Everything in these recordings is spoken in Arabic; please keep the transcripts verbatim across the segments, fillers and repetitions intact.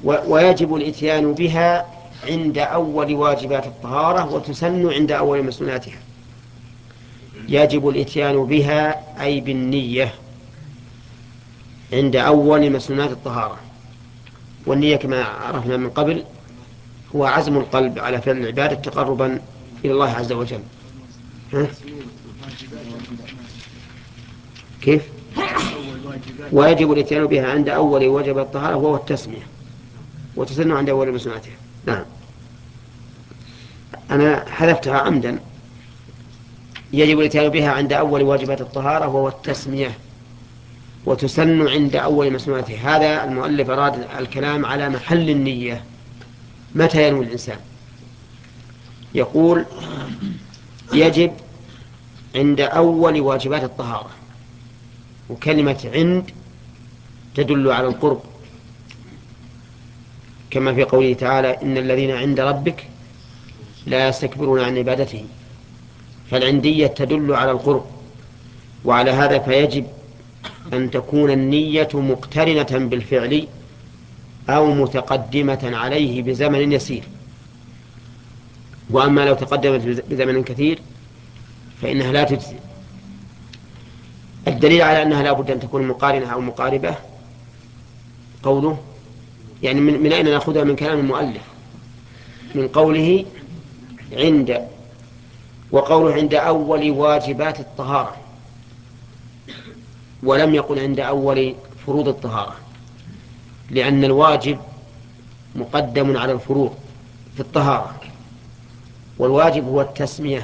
ويجب الإتيان بها عند أول واجبات الطهارة وتسن عند أول مسنوناتها. يجب الإتيان بها أي بالنية عند أول مسنونات الطهارة. والنية كما عرفنا من قبل هو عزم القلب على فعل العبادة تقربا إلى الله عز وجل. ها؟ كيف؟ ويجب الاتيان بها عند أول وجب الطهارة وهو التسمية وتسن عند أول مسنوناتها. نعم، أنا حذفتها عمدا. يجب الاتيان بها عند أول واجبات الطهارة وهو التسمية وتسن عند أول مسنوناتها. هذا المؤلف أراد الكلام على محل النية، متى ينوي الإنسان. يقول يجب عند أول واجبات الطهارة، وكلمة عند تدل على القرب كما في قوله تعالى إن الذين عند ربك لا يستكبرون عن عبادته، فالعندية تدل على القرب. وعلى هذا فيجب أن تكون النية مقترنة بالفعل أو متقدمة عليه بزمن يسير. وأما لو تقدمت بزمن كثير فإنها لا تجزي. الدليل على أنها لا بد أن تكون مقارنة أو مقاربة قوله، يعني من, من أين نأخذها؟ من كلام المؤلف، من قوله عند، وقوله عند أول واجبات الطهارة، ولم يقل عند أول فروض الطهارة، لأن الواجب مقدم على الفروض في الطهارة، والواجب هو التسمية.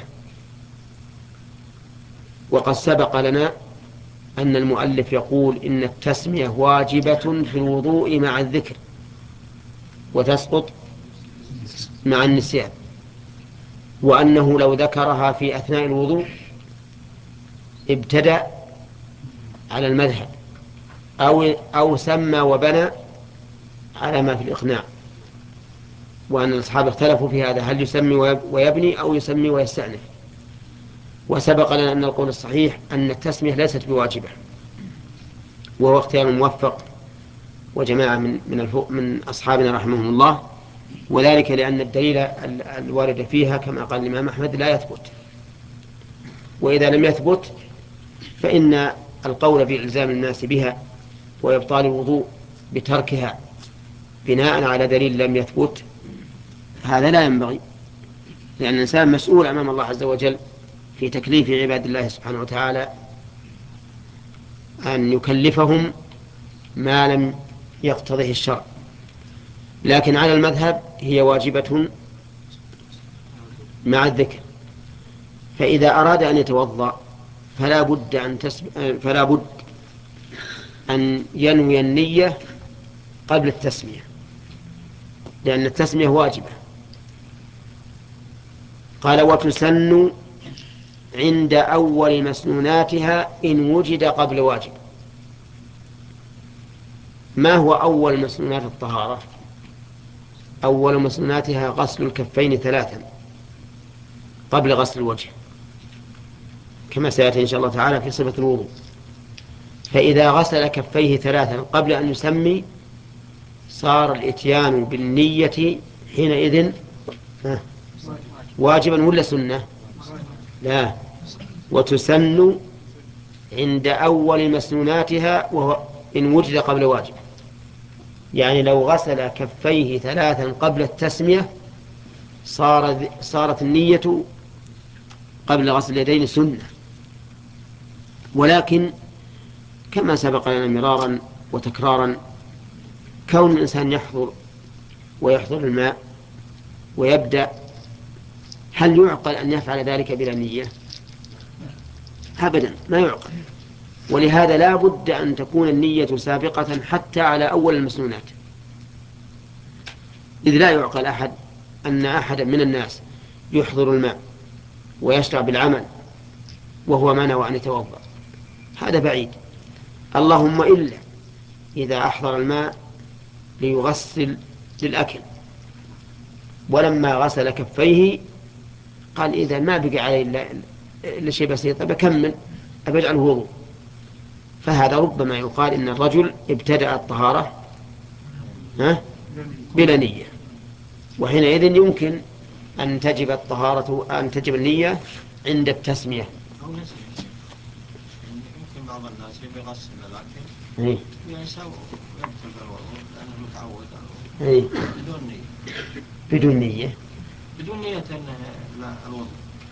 وقد سبق لنا أن المؤلف يقول إن التسمية واجبة في الوضوء مع الذكر وتسقط مع النسيان، وأنه لو ذكرها في أثناء الوضوء ابتدأ على المذهب أو, أو سمى وبنى على ما في الإقناع، وأن الأصحاب اختلفوا في هذا، هل يسمي ويبني أو يسمي ويستأنف. وسبق لنا أن القول الصحيح أن التسمية ليست بواجبة، وهو اختيار موفق وجماعة من من, من أصحابنا رحمهم الله، وذلك لأن الدليل الوارد فيها كما قال الإمام أحمد لا يثبت، وإذا لم يثبت فإن القول بإلزام الناس بها وإبطال الوضوء بتركها بناء على دليل لم يثبت هذا لا ينبغي، لأن الإنسان مسؤول أمام الله عز وجل في تكليف عباد الله سبحانه وتعالى أن يكلفهم ما لم يقتضيه الشرع. لكن على المذهب هي واجبة مع الذكر. فإذا أراد أن يتوضأ فلا بد أن, تسب... فلا بد أن ينوي النية قبل التسمية، لأن التسمية واجبة. قال وتسن عند أول مسنوناتها إن وجد قبل واجب. ما هو أول مسنونات الطهارة؟ أول مسنوناتها غسل الكفين ثلاثا قبل غسل الوجه، كما سيأتي إن شاء الله تعالى في صفة الوضوء. فإذا غسل كفيه ثلاثا قبل أن يسمي صار الإتيان بالنية حينئذ واجبا ولا سنة؟ لا، وتسن عند أول مسنوناتها وهو إن وجد قبل واجب. يعني لو غسل كفيه ثلاثا قبل التسمية صار صارت النية قبل غسل اليدين سنة. ولكن كما سبق لنا مرارا وتكرارا كون الإنسان يحضر ويحضر الماء ويبدأ، هل يعقل أن يفعل ذلك بلا نية؟ أبدا ما يعقل. ولهذا لا بد أن تكون النية سابقة حتى على أول المسنونات، إذ لا يعقل أحد أن أحد من الناس يحضر الماء ويشرع بالعمل وهو ما نوى أن يتوضأ، هذا بعيد. اللهم إلا إذا أحضر الماء ليغسل للأكل ولما غسل كفيه قال إذا ما بقي عليه إلا, إلا شيء بسيط بكمل أبجعله وضوء، فهذا ربما يقال إن الرجل ابتدأ الطهارة ها بلا نية، وحينئذ يمكن أن تجب الطهارة أن تجب النية عند التسمية. يمكن بعض الناس يبي يغسل لكن إيه. ينسى ويبطل بالوضوء لأنه متعود إيه. بدون نية. بدون نية بدون نية الوضوء.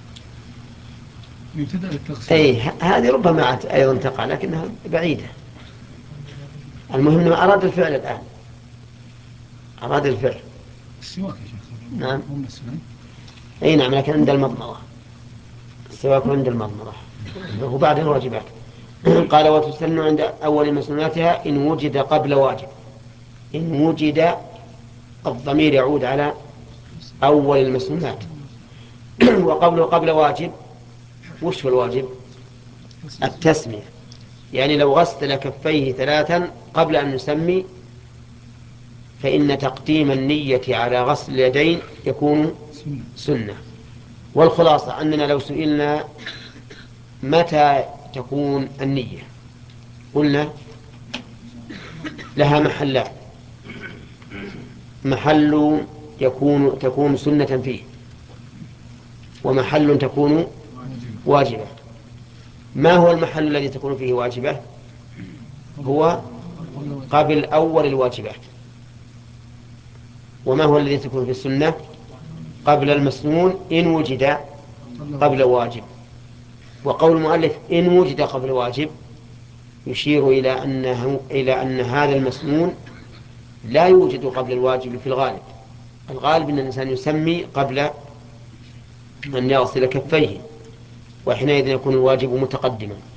يبتدأ التغسيل. أي هذه ربما أيضا تقع لكنها بعيدة. المهم أنه أراد الفعل الآن، أراد الفعل. السواك يا شيخ. نعم. هم السنة. أي نعم، لكن عند المضمضة، السواك عند المضمضة هو بعد الواجبات. قال وتسن عند أول مسنوناتها إن وجد قبل واجب. إن وجد الضمير يعود على أول المسنونات. وقبل قبل واجب، وش هو الواجب؟ التسمية، يعني لو غسل كفيه ثلاثا قبل أن نسمي فإن تقديم النية على غسل اليدين يكون سنة. والخلاصة أننا لو سئلنا متى تكون النية قلنا لها محلان: محل يكون تكون سنة فيه، ومحل تكون واجبة. ما هو المحل الذي تكون فيه واجبة؟ هو قبل أول الواجبات. وما هو الذي تكون في السنة؟ قبل المسنون إن وجد قبل واجب. وقول المؤلف إن وجد قبل واجب يشير إلى أنه إلى أن هذا المسنون لا يوجد قبل الواجب في الغالب. الغالب أن الإنسان يسمي قبل أن يغسل كفيه، وحينئذ يكون الواجب متقدما.